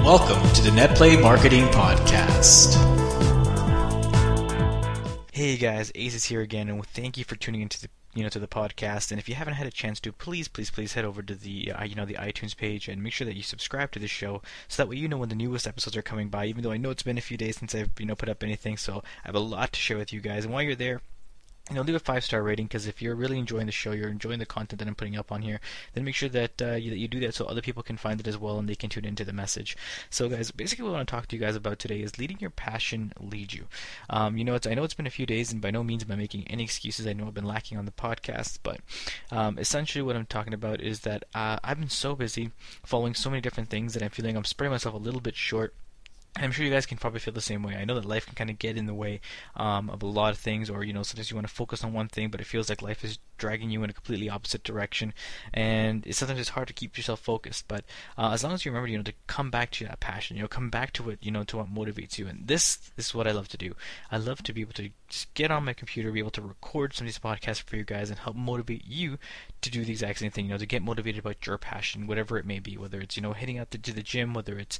Welcome to the NetPlay Marketing Podcast. Hey guys, Ace is here again, and thank you for tuning into the podcast. And if you haven't had a chance to, please head over to the the iTunes page and make sure that you subscribe to the show, so that way you know when the newest episodes are coming by. Even though I know it's been a few days since I've put up anything, so I have a lot to share with you guys. And while you're there, leave a 5-star rating, because if you're really enjoying the show, you're enjoying the content that I'm putting up on here, then make sure that you do that so other people can find it as well and they can tune into the message. So guys, basically what I want to talk to you guys about today is letting your passion lead you. I know it's been a few days, and by no means am I making any excuses. I know I've been lacking on the podcast, but essentially what I'm talking about is that I've been so busy following so many different things that I'm feeling I'm spreading myself a little bit short. And I'm sure you guys can probably feel the same way. I know that life can kind of get in the way of a lot of things, or sometimes you want to focus on one thing, but it feels like life is dragging you in a completely opposite direction, and sometimes it's hard to keep yourself focused. But as long as you remember, to come back to that passion, come back to it, to what motivates you. And this is what I love to do. I love to be able to just get on my computer, be able to record some of these podcasts for you guys, and help motivate you to do the exact same thing. To get motivated about your passion, whatever it may be, whether it's heading out to the gym, whether it's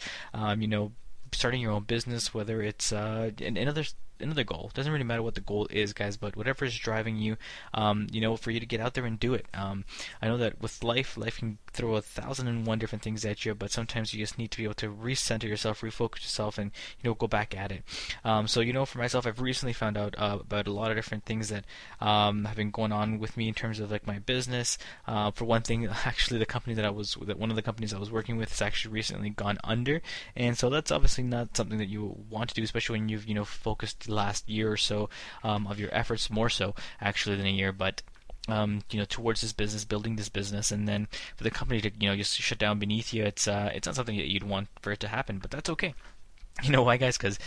starting your own business, whether it's another goal. It doesn't really matter what the goal is, guys, but whatever is driving you, for you to get out there and do it. I know that with life can throw 1,001 different things at you, but sometimes you just need to be able to recenter yourself, refocus yourself, and go back at it. So for myself, I've recently found out about a lot of different things that have been going on with me in terms of like my business. For one thing, actually, one of the companies I was working with has actually recently gone under, and so that's obviously not something that you want to do, especially when you've focused the last year or so of your efforts, more so actually than a year, but towards this business, building this business, and then for the company to just shut down beneath you, it's not something that you'd want for it to happen, but that's okay. You know why, guys? Because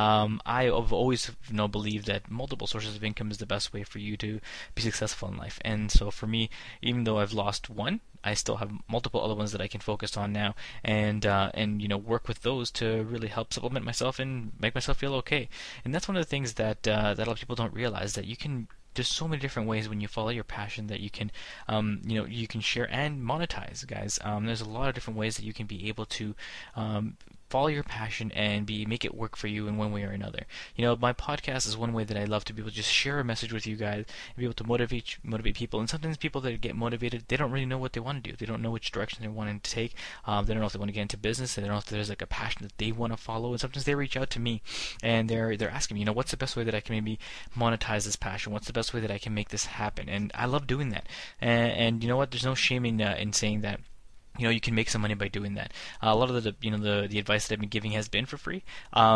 I have always believed that multiple sources of income is the best way for you to be successful in life. And so for me, even though I've lost one, I still have multiple other ones that I can focus on now, and work with those to really help supplement myself and make myself feel okay. And that's one of the things that that a lot of people don't realize, that you can. There's so many different ways when you follow your passion that you can, you can share and monetize, guys. There's a lot of different ways that you can be able to follow your passion and make it work for you in one way or another. My podcast is one way that I love to be able to just share a message with you guys and be able to motivate people. And sometimes people that get motivated, they don't really know what they want to do. They don't know which direction they want to take. They don't know if they want to get into business. They don't know if there's like a passion that they want to follow. And sometimes they reach out to me and they're asking me, what's the best way that I can maybe monetize this passion? What's the best way that I can make this happen? And I love doing that. And you know what? There's no shame in saying that. You can make some money by doing that. A lot of the advice that I've been giving has been for free,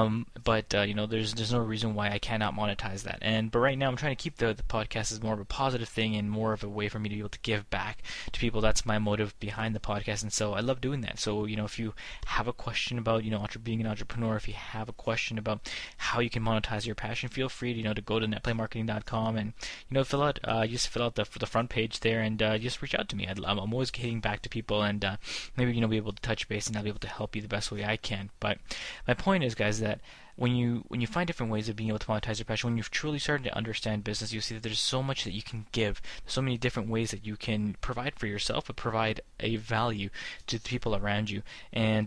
but there's no reason why I cannot monetize that. But right now I'm trying to keep the podcast as more of a positive thing and more of a way for me to be able to give back to people. That's my motive behind the podcast, and so I love doing that. So if you have a question about being an entrepreneur, if you have a question about how you can monetize your passion, feel free to go to netplaymarketing.com and fill out the front page there, and just reach out to me. I'm always getting back to people, and maybe be able to touch base, and I'll be able to help you the best way I can. But my point is, guys, that when you find different ways of being able to monetize your passion, when you've truly started to understand business, you see that there's so much that you can give. There's so many different ways that you can provide for yourself, but provide a value to the people around you. And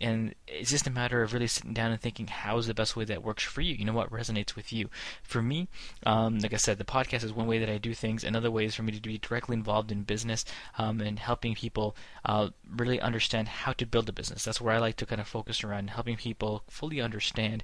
it's just a matter of really sitting down and thinking, how's the best way that works for you? What resonates with you? For me, like I said, the podcast is one way that I do things. Another way is for me to be directly involved in business and helping people really understand how to build a business. That's where I like to kind of focus around, helping people fully understand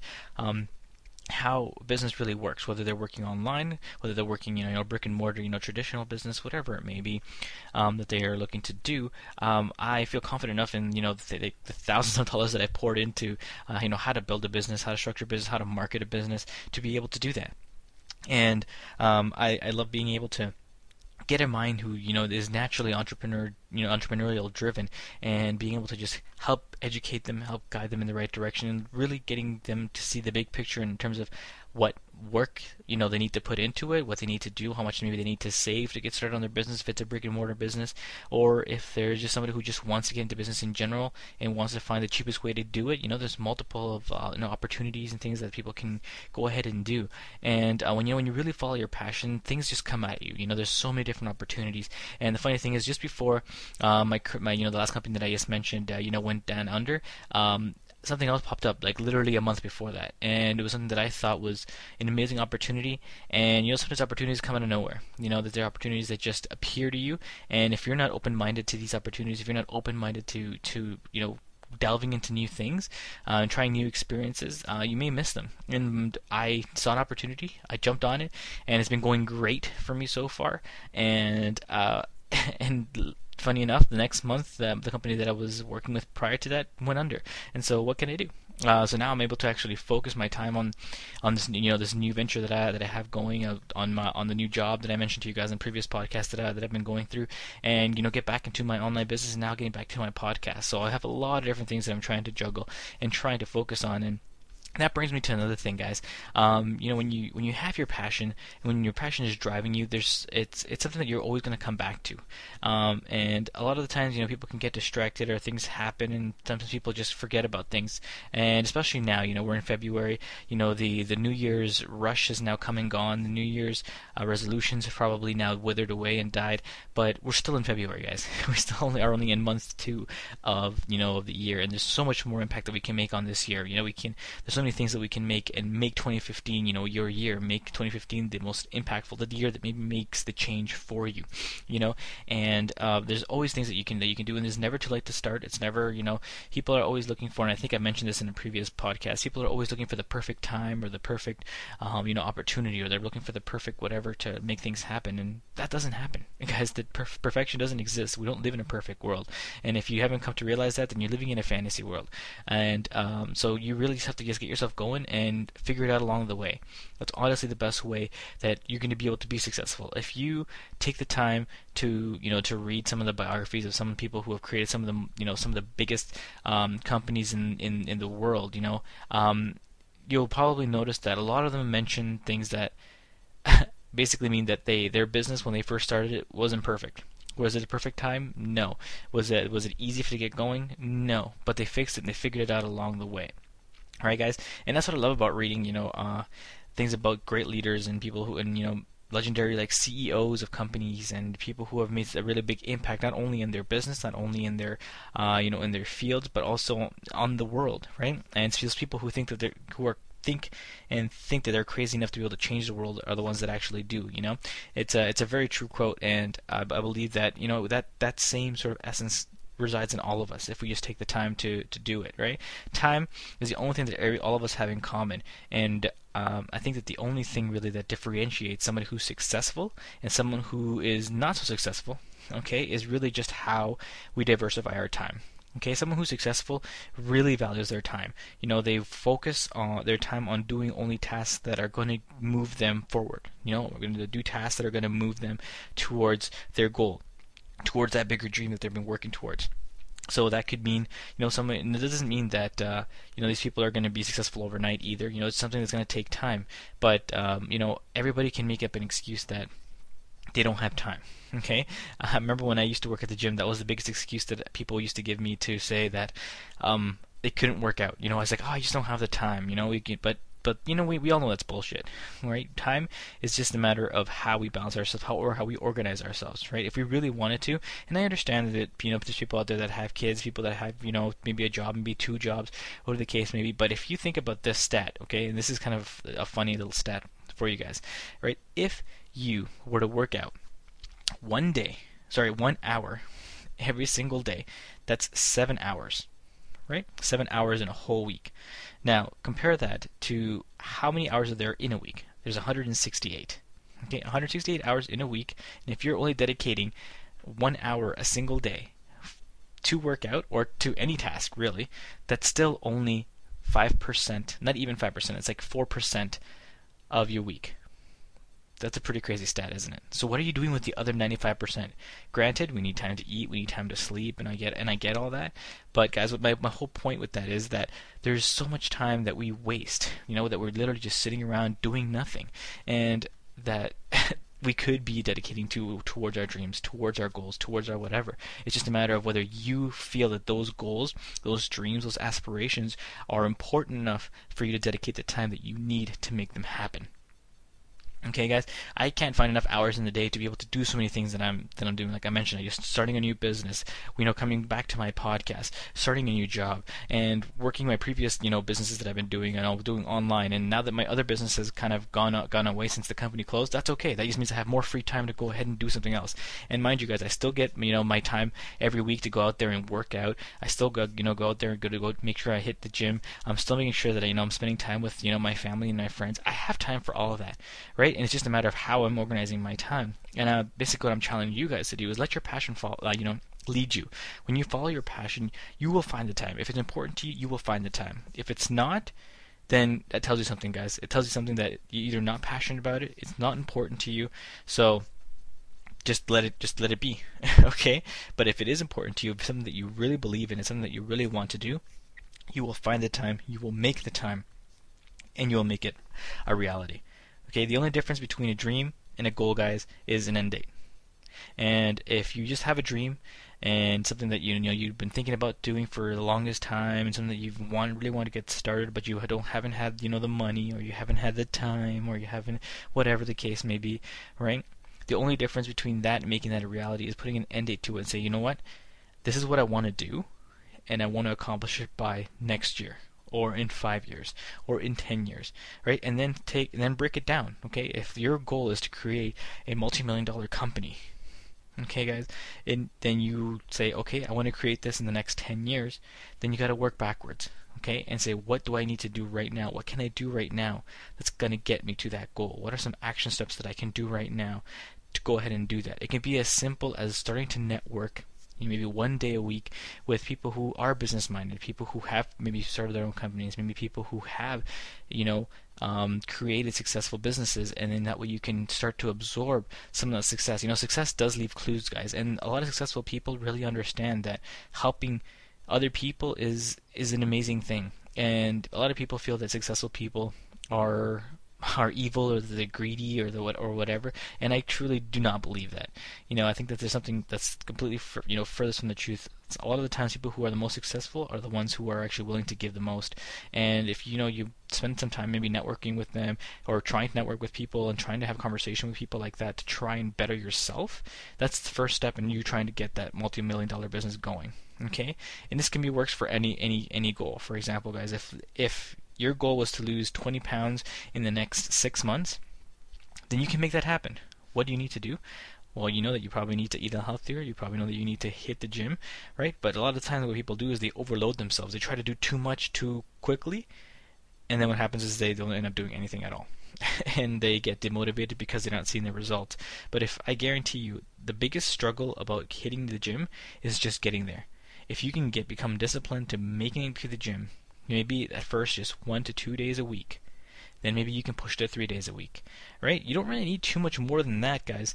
how business really works, whether they're working online, whether they're working, brick and mortar, traditional business, whatever it may be that they are looking to do. I feel confident enough in, the thousands of dollars that I poured into, how to build a business, how to structure a business, how to market a business, to be able to do that. And I love being able to get a mind who is naturally entrepreneurial driven, and being able to just help educate them, help guide them in the right direction, and really getting them to see the big picture in terms of what work they need to put into it, what they need to do, how much maybe they need to save to get started on their business, if it's a brick and mortar business, or if there's just somebody who just wants to get into business in general and wants to find the cheapest way to do it. There's multiple of opportunities and things that people can go ahead and do. And when you really follow your passion, things just come at you. There's so many different opportunities. And the funny thing is, just before my the last company that I just mentioned went down under, something else popped up like literally a month before that, and it was something that I thought was an amazing opportunity. And sometimes opportunities come out of nowhere. That there are opportunities that just appear to you, and if you're not open-minded to these opportunities, if you're not open-minded to delving into new things and trying new experiences, you may miss them. And I saw an opportunity, I jumped on it, and it's been going great for me so far. And and funny enough, the next month, the company that I was working with prior to that went under. And so, what can I do? So now I'm able to actually focus my time on this this new venture that I have going on the new job that I mentioned to you guys in previous podcasts that I've been going through, and get back into my online business, and now getting back to my podcast. So I have a lot of different things that I'm trying to juggle and trying to focus on. And that brings me to another thing, guys. When you have your passion, and when your passion is driving you, it's something that you're always going to come back to. And a lot of the times, people can get distracted or things happen, and sometimes people just forget about things. And especially now, we're in February. The New Year's rush is now come and gone. The New Year's resolutions have probably now withered away and died. But we're still in February, guys. We still are only in month 2 of of the year, and there's so much more impact that we can make on this year. There's so many things that we can make, and make 2015 your year. Make 2015 the most impactful, the year that maybe makes the change for you. And there's always things that you can do, and there's never too late to start. It's never, people are always looking for, and I think I mentioned this in a previous podcast, people are always looking for the perfect time or the perfect opportunity, or they're looking for the perfect whatever to make things happen, and that doesn't happen. Guys, perfection doesn't exist. We don't live in a perfect world, and if you haven't come to realize that, then you're living in a fantasy world. And so you really just have to just get yourself going and figure it out along the way. That's honestly the best way that you're going to be able to be successful. If you take the time to to read some of the biographies of some people who have created some of the some of the biggest companies in the world, you'll probably notice that a lot of them mention things that basically mean that their business when they first started it wasn't perfect. Was it a perfect time? No. Was it easy to get going? No. But they fixed it and they figured it out along the way. All right, guys, and that's what I love about reading, things about great leaders and people who, and legendary like CEOs of companies and people who have made a really big impact not only in their business, not only in their, in their fields, but also on the world, right? And it's those people who think that think that they're crazy enough to be able to change the world are the ones that actually do. It's a very true quote, and I believe that that same sort of essence resides in all of us if we just take the time to do it, right? Time is the only thing that all of us have in common, and I think that the only thing really that differentiates somebody who's successful and someone who is not so successful, okay, is really just how we diversify our time. Okay, someone who's successful really values their time. They focus on their time on doing only tasks that are going to move them forward. We're going to do tasks that are going to move them towards their goal, towards that bigger dream that they've been working towards. So that could mean, someone. And it doesn't mean that these people are going to be successful overnight either. It's something that's going to take time. But everybody can make up an excuse that they don't have time. Okay, I remember when I used to work at the gym, that was the biggest excuse that people used to give me to say that they couldn't work out. I was like, I just don't have the time. But we all know that's bullshit, right? Time is just a matter of how we balance ourselves, how we organize ourselves, right? If we really wanted to, and I understand that there's people out there that have kids, people that have maybe a job, maybe 2 jobs, whatever the case may be. But if you think about this stat, okay, and this is kind of a funny little stat for you guys, right? If you were to work out 1 hour every single day, that's 7 hours. Right? 7 hours in a whole week. Now, compare that to how many hours are there in a week? There's 168. Okay, 168 hours in a week, and if you're only dedicating 1 hour a single day to work out, or to any task, really, that's still only 5%, not even 5%, it's like 4% of your week. That's a pretty crazy stat, isn't it? So what are you doing with the other 95%? Granted, we need time to eat, we need time to sleep, and I get all that. But guys, what my whole point with that is that there's so much time that we waste, that we're literally just sitting around doing nothing, and that we could be dedicating towards our dreams, towards our goals, towards our whatever. It's just a matter of whether you feel that those goals, those dreams, those aspirations are important enough for you to dedicate the time that you need to make them happen. Okay, guys, I can't find enough hours in the day to be able to do so many things that I'm doing. Like I mentioned, I just starting a new business, coming back to my podcast, starting a new job, and working my previous, businesses that I've been doing and all doing online. And now that my other business has kind of gone away since the company closed, that's okay. That just means I have more free time to go ahead and do something else. And mind you, guys, I still get my time every week to go out there and work out. I still go out there and go make sure I hit the gym. I'm still making sure that I'm spending time with my family and my friends. I have time for all of that, right? And it's just a matter of how I'm organizing my time. And basically what I'm challenging you guys to do is let your passion lead you. When you follow your passion, you will find the time. If it's important to you, you will find the time. If it's not, then that tells you something, guys. It tells you something that you're either not passionate about it, it's not important to you. So just let it be. Okay? But if it is important to you, something that you really believe in, it's something that you really want to do, you will find the time, you will make the time, and you will make it a reality. Okay, the only difference between a dream and a goal, guys, is an end date. And if you just have a dream and something that you've been thinking about doing for the longest time, and something that really want to get started, but you haven't had the money, or you haven't had the time, or you haven't, whatever the case may be, right? The only difference between that and making that a reality is putting an end date to it and say, you know what, this is what I want to do, and I want to accomplish it by next year, or in 5 years, or in 10 years, right? And then break it down, okay? If your goal is to create a multi-million-dollar company, okay, guys, and then you say, okay, I want to create this in the next 10 years, then you got to work backwards, okay? And say, what do I need to do right now? What can I do right now that's going to get me to that goal? What are some action steps that I can do right now to go ahead and do that? It can be as simple as starting to network maybe 1 day a week with people who are business minded, people who have maybe started their own companies, maybe people who have created successful businesses, and then that way you can start to absorb some of that success. Success does leave clues, guys, and a lot of successful people really understand that helping other people is an amazing thing. And a lot of people feel that successful people are evil, or they're greedy, or whatever, and I truly do not believe that. I think that there's something that's completely furthest from the truth. A lot of the times, people who are the most successful are the ones who are actually willing to give the most. And if you spend some time maybe networking with them, or trying to network with people and trying to have conversation with people like that to try and better yourself, that's the first step in you trying to get that multi-million-dollar business going. Okay, and this can be works for any goal. For example, guys, if your goal was to lose 20 pounds in the next 6 months, then you can make that happen. What do you need to do? Well, you know that you probably need to eat healthier. You probably know that you need to hit the gym, right? But a lot of the times what people do is they overload themselves. They try to do too much too quickly, and then what happens is they don't end up doing anything at all. And they get demotivated because they're not seeing the results. But if I guarantee you, the biggest struggle about hitting the gym is just getting there. If you can become disciplined to making it to the gym, maybe at first just 1 to 2 days a week, then maybe you can push to 3 days a week, right? You don't really need too much more than that, guys,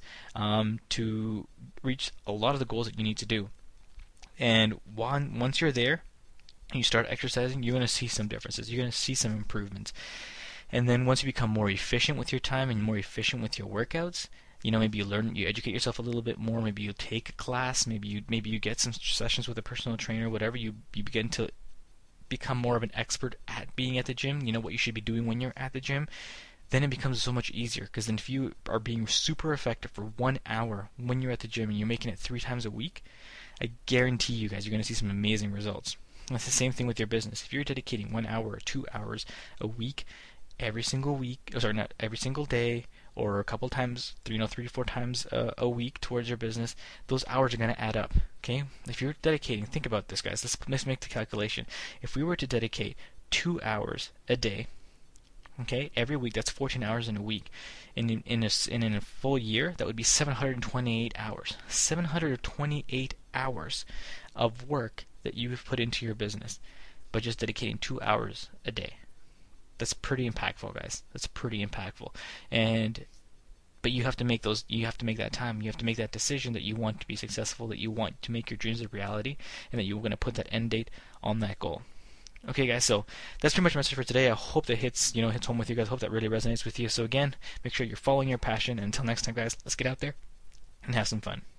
to reach a lot of the goals that you need to do. And once you're there and you start exercising, you're going to see some differences. You're going to see some improvements. And then once you become more efficient with your time and more efficient with your workouts, maybe you educate yourself a little bit more. Maybe you take a class. Maybe you get some sessions with a personal trainer. Whatever, you begin to become more of an expert at being at the gym. You know what you should be doing when you're at the gym. Then it becomes so much easier, because then if you are being super effective for 1 hour when you're at the gym and you're making it 3 times a week, I guarantee you guys, you're going to see some amazing results. And it's the same thing with your business. If you're dedicating 1 hour or 2 hours a week, every single day, or a couple times, 3 to 4 times a week towards your business, those hours are going to add up. Okay? If you're dedicating, think about this, guys. Let's make the calculation. If we were to dedicate 2 hours a day, okay, every week, that's 14 hours in a week. In a full year, that would be 728 hours. 728 hours of work that you have put into your business by just dedicating 2 hours a day. That's pretty impactful, guys. That's pretty impactful. But you have to make that time. You have to make that decision that you want to be successful, that you want to make your dreams a reality, and that you're going to put that end date on that goal. Okay, guys, so that's pretty much my message for today. I hope that hits home with you guys. I hope that really resonates with you. So again, make sure you're following your passion. And until next time, guys, let's get out there and have some fun.